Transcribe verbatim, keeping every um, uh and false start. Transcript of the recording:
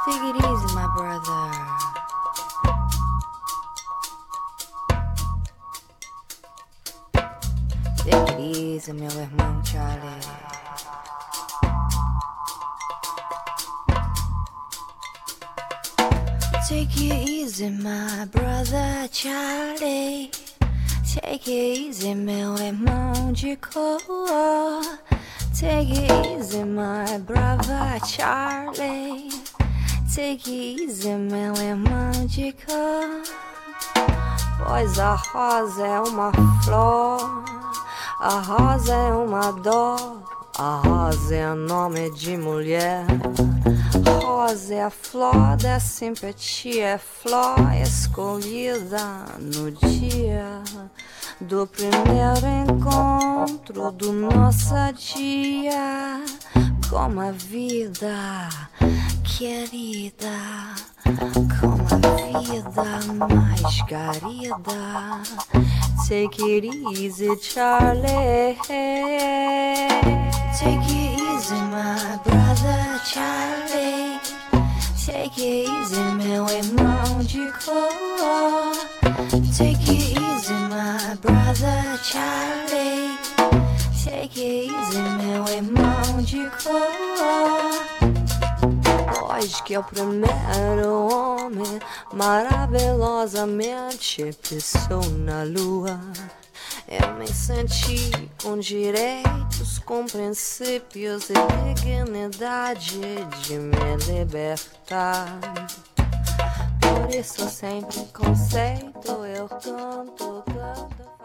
Take it easy, my brother. Take it easy, meu irmão Charlie. Take it easy, my brother Charlie. Take it easy, meu irmão de cor. Take it easy, my brother Charlie. Take it easy, meu irmão de cor. Pois a rosa é uma flor, a rosa é uma dor, a rosa é nome de mulher. Rosa é a flor da simpatia, é flor escolhida no dia do primeiro encontro do nosso dia com a vida querida, com a vida mais garida. Take it easy, Charlie. Take it easy, my brother Charlie. Take it easy, meu irmão de cor. Take it easy, my brother Charlie. Take it easy, meu irmão de cor. Pois que é o primeiro homem maravilhosamente pisou na lua. Eu me senti com direitos, com princípios e dignidade de me libertar. Por isso sem preconceito eu canto, canto.